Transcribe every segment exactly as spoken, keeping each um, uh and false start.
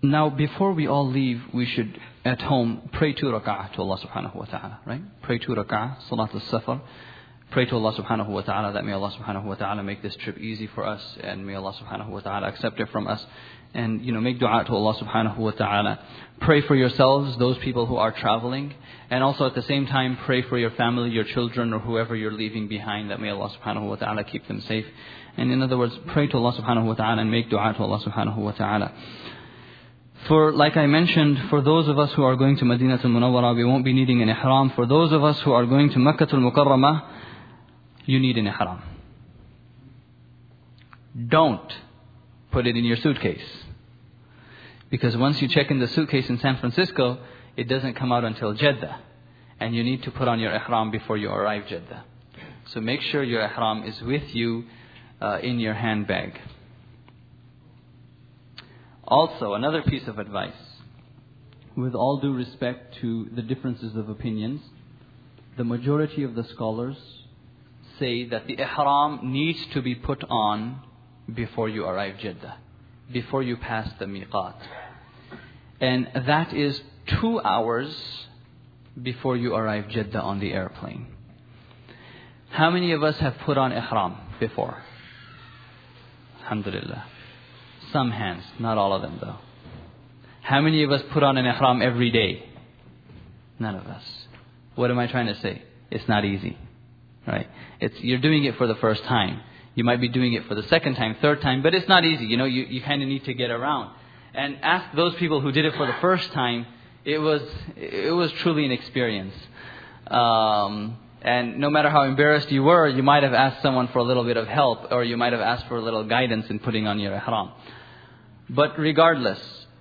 Now, before we all leave, we should, at home, pray two rak'ah to Allah subhanahu wa ta'ala, right? Pray two rak'ah, salat al-safar. Pray to Allah subhanahu wa ta'ala that may Allah subhanahu wa ta'ala make this trip easy for us, and may Allah subhanahu wa ta'ala accept it from us. And, you know, make dua to Allah subhanahu wa ta'ala. Pray for yourselves, those people who are traveling. And also at the same time, pray for your family, your children, or whoever you're leaving behind, that may Allah subhanahu wa ta'ala keep them safe. And in other words, pray to Allah subhanahu wa ta'ala and make dua to Allah subhanahu wa ta'ala. For, like I mentioned, for those of us who are going to Madinatul Munawwara, we won't be needing an ihram. For those of us who are going to Makkatul Mukarramah, you need an ihram. Don't put it in your suitcase. Because once you check in the suitcase in San Francisco, it doesn't come out until Jeddah. And you need to put on your ihram before you arrive Jeddah. So make sure your ihram is with you uh, in your handbag. Also, another piece of advice. With all due respect to the differences of opinions, the majority of the scholars say that the ihram needs to be put on before you arrive Jeddah, before you pass the miqat. And that is two hours before you arrive Jeddah on the airplane. How many of us have put on ihram before? Alhamdulillah. Some hands, not all of them though. How many of us put on an ihram every day? None of us. What am I trying to say? It's not easy. Right? It's, you're doing it for the first time. You might be doing it for the second time, third time, but it's not easy. You know, you, you kind of need to get around. And ask those people who did it for the first time, it was, it was truly an experience. Um, and no matter how embarrassed you were, you might have asked someone for a little bit of help, or you might have asked for a little guidance in putting on your ihram. But regardless,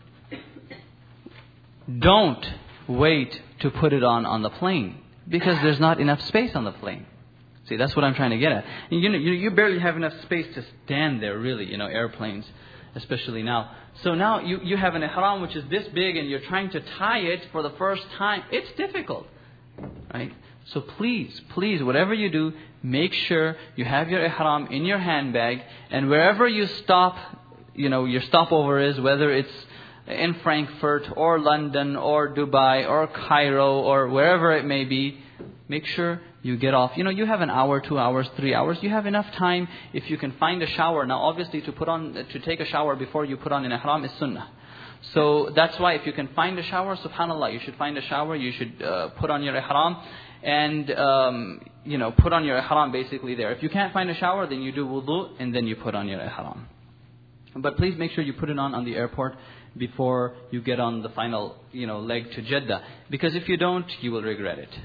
don't wait to put it on on the plane, because there's not enough space on the plane. See, that's what I'm trying to get at. You know, you, you barely have enough space to stand there, really, you know, airplanes, especially now. So now you, you have an ihram which is this big, and you're trying to tie it for the first time. It's difficult, right? So please, please, whatever you do, make sure you have your ihram in your handbag, and wherever you stop, you know, your stopover is, whether it's in Frankfurt or London or Dubai or Cairo or wherever it may be, make sure you get off. You know, you have an hour, two hours, three hours. You have enough time if you can find a shower. Now, obviously, to put on, to take a shower before you put on an ihram is sunnah. So that's why if you can find a shower, subhanallah, you should find a shower. You should uh, put on your ihram and, um, you know, put on your ihram basically there. If you can't find a shower, then you do wudu and then you put on your ihram. But please make sure you put it on on the airport before you get on the final, you know, leg to Jeddah. Because if you don't, you will regret it.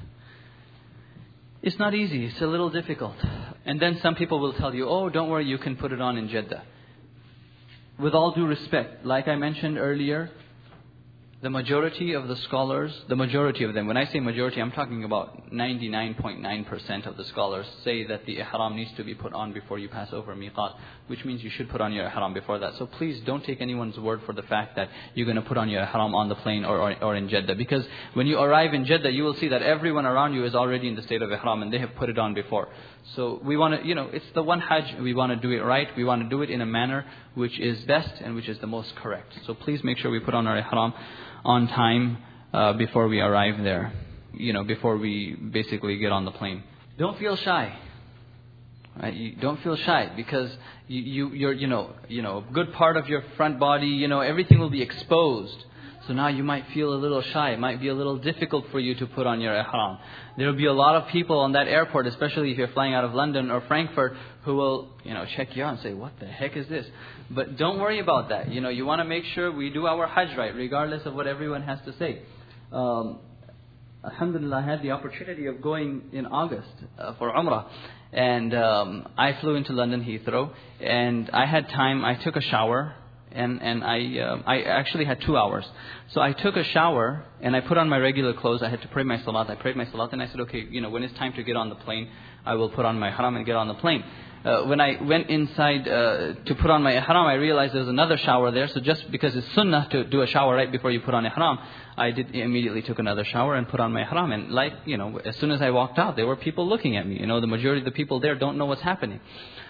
It's not easy. It's a little difficult. And then some people will tell you, oh, don't worry, you can put it on in Jeddah. With all due respect, like I mentioned earlier, the majority of the scholars, the majority of them, when I say majority, I'm talking about ninety-nine point nine percent of the scholars say that the ihram needs to be put on before you pass over miqat, which means you should put on your ihram before that. So please don't take anyone's word for the fact that you're going to put on your ihram on the plane or, or, or in Jeddah. Because when you arrive in Jeddah, you will see that everyone around you is already in the state of ihram and they have put it on before. So we want to, you know, it's the one hajj, we want to do it right. We want to do it in a manner which is best and which is the most correct. So please make sure we put on our ihram on time uh, before we arrive there, you know, before we basically get on the plane. Don't feel shy, right? You don't feel shy because you, you, you're, you know, you know, a good part of your front body, you know, everything will be exposed. So now you might feel a little shy. It might be a little difficult for you to put on your ihram. There will be a lot of people on that airport, especially if you're flying out of London or Frankfurt, who will, you know, check you out and say, what the heck is this? But don't worry about that. You know, you want to make sure we do our hajj right, regardless of what everyone has to say. Um, Alhamdulillah, I had the opportunity of going in August uh, for Umrah. And um, I flew into London Heathrow, and I had time. I took a shower. And and I uh, I actually had two hours. So I took a shower and I put on my regular clothes. I had to pray my salat. I prayed my salat and I said, okay, you know, when it's time to get on the plane, I will put on my ihram and get on the plane. Uh, when I went inside uh, to put on my ihram, I realized there was another shower there. So just because it's sunnah to do a shower right before you put on ihram, I did immediately took another shower and put on my ihram. And like, you know, as soon as I walked out, there were people looking at me. You know, the majority of the people there don't know what's happening.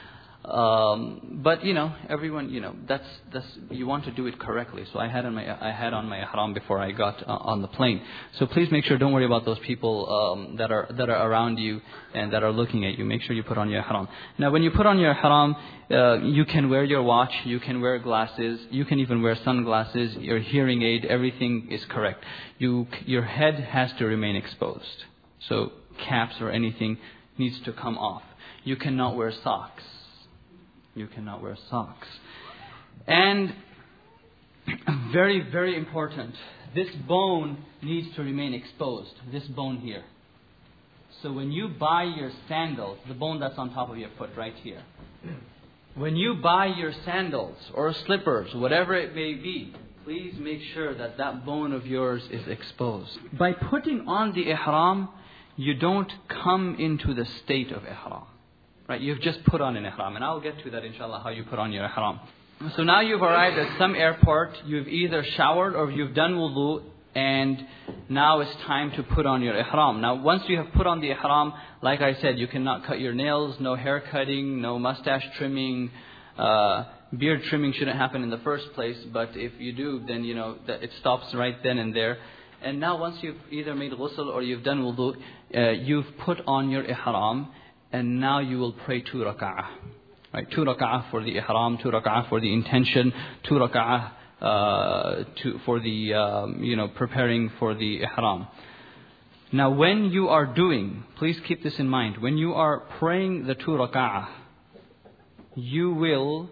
Um, but you know, everyone, you know, that's that's you want to do it correctly. So I had on my I had on my ihram before I got uh, on the plane. So please make sure, don't worry about those people um, that are that are around you and that are looking at you. Make sure you put on your ihram. Now, when you put on your ihram, uh, you can wear your watch, you can wear glasses, you can even wear sunglasses, your hearing aid, everything is correct. You your head has to remain exposed. So caps or anything needs to come off. You cannot wear socks. You cannot wear socks. And very, very important, this bone needs to remain exposed. This bone here. So when you buy your sandals, the bone that's on top of your foot right here. When you buy your sandals or slippers, whatever it may be, please make sure that that bone of yours is exposed. By putting on the ihram, you don't come into the state of ihram. Right, you've just put on an ihram, and I'll get to that inshallah, how you put on your ihram. So now you've arrived at some airport, you've either showered or you've done wudu, and now it's time to put on your ihram. Now once you have put on the ihram, like I said, you cannot cut your nails, no hair cutting, no mustache trimming, uh, beard trimming shouldn't happen in the first place, but if you do, then you know that it stops right then and there. And now once you've either made ghusl or you've done wudu, uh, you've put on your ihram. And now you will pray two raka'ah. Right? Two raka'ah for the ihram, two raka'ah for the intention, two raka'ah uh, to, for the, um, you know, preparing for the ihram. Now when you are doing, please keep this in mind, when you are praying the two raka'ah, you will,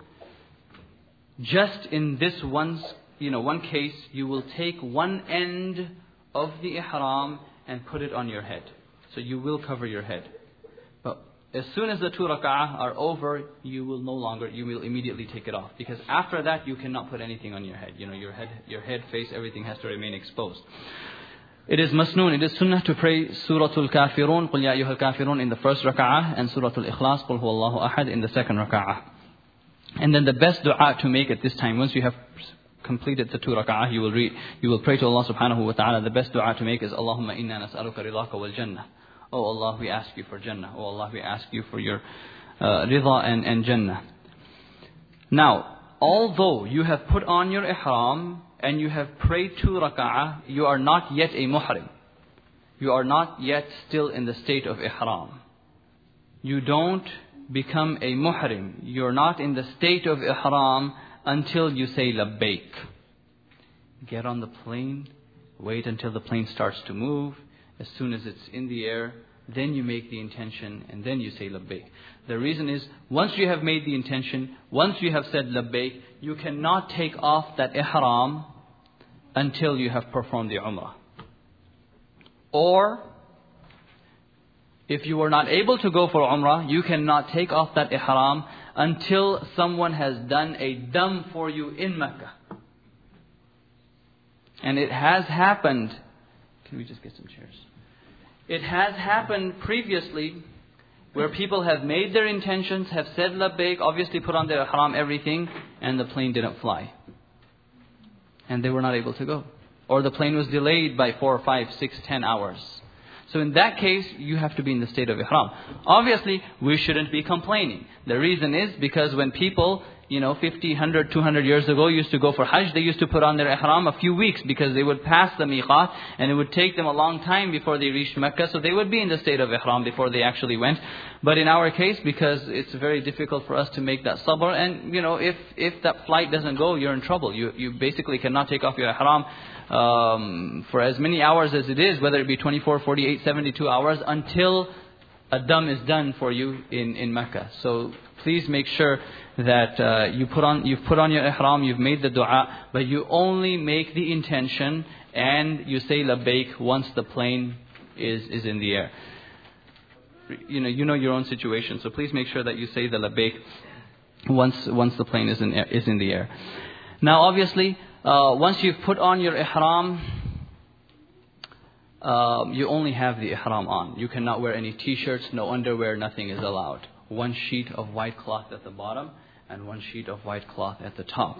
just in this one, you know, one case, you will take one end of the ihram and put it on your head. So you will cover your head. But as soon as the two raka'ah are over, you will no longer, you will immediately take it off. Because after that, you cannot put anything on your head. You know, your head, your head, face, everything has to remain exposed. It is masnoon, it is sunnah to pray Suratul Kafirun, Qul Ya Ayyuhal Kafirun in the first raka'ah, and Suratul Ikhlas, Qul Huwallahu Ahad in the second raka'ah. And then the best dua to make at this time, once you have completed the two raka'ah, you will read, you will pray to Allah subhanahu wa ta'ala. The best dua to make is Allahumma inna nas'aluka ridaka wal jannah. Oh Allah, we ask you for Jannah. Oh Allah, we ask you for your uh, Ridha and, and Jannah. Now, although you have put on your ihram and you have prayed two raka'ah, you are not yet a muhrim. You are not yet still in the state of ihram. You don't become a muhrim. You're not in the state of ihram until you say labbaik. Get on the plane, wait until the plane starts to move. As soon as it's in the air, then you make the intention and then you say labbaik. The reason is, once you have made the intention, once you have said labbaik, you cannot take off that ihram until you have performed the umrah. Or, if you were not able to go for umrah, you cannot take off that ihram until someone has done a dam for you in Mecca. And it has happened. Can we just get some chairs? It has happened previously where people have made their intentions, have said labbaik, obviously put on their ihram, everything, and the plane didn't fly. And they were not able to go. Or the plane was delayed by four, five, six, ten hours. So in that case, you have to be in the state of ihram. Obviously, we shouldn't be complaining. The reason is because when people, you know, fifty, one hundred, two hundred years ago used to go for Hajj, they used to put on their ihram a few weeks because they would pass the miqat and it would take them a long time before they reached Mecca. So they would be in the state of ihram before they actually went. But in our case, because it's very difficult for us to make that sabr, and you know, if if that flight doesn't go, you're in trouble. You you basically cannot take off your ihram um, for as many hours as it is, whether it be twenty-four, forty-eight, seventy-two hours, until a dam is done for you in, in Mecca. So please make sure that uh, you put on, you've put on your ihram, you've made the dua, but you only make the intention and you say labbaik once the plane is, is in the air. You know, you know your own situation, so please make sure that you say the labbaik once, once the plane is in, is in the air. Now obviously, uh, once you've put on your ihram, Um, you only have the ihram on. You cannot wear any t-shirts, no underwear, nothing is allowed. One sheet of white cloth at the bottom and one sheet of white cloth at the top.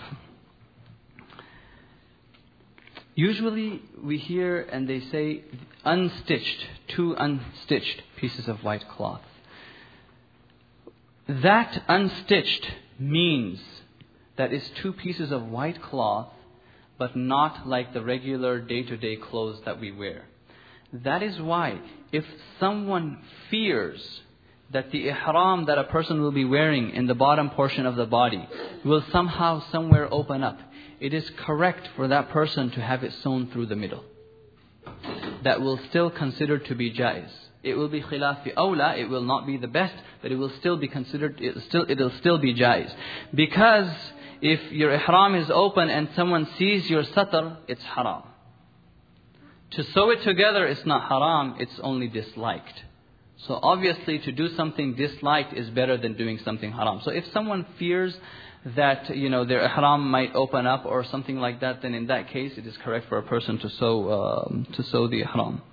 Usually we hear and they say unstitched, two unstitched pieces of white cloth. that unstitched means that it's two pieces of white cloth, but not like the regular day-to-day clothes that we wear. That is why if someone fears that the ihram that a person will be wearing in the bottom portion of the body will somehow somewhere open up, it is correct for that person to have it sewn through the middle. That will still consider to be jaiz. It will be khilaf fi awla, it will not be the best, but it will still be considered, it will still, it will still be jaiz. Because if your ihram is open and someone sees your satar, it's haram. To sew it together is not haram, it's only disliked. So obviously to do something disliked is better than doing something haram. So if someone fears that, you know, their ihram might open up or something like that, then in that case it is correct for a person to sew, um, to sew the ihram.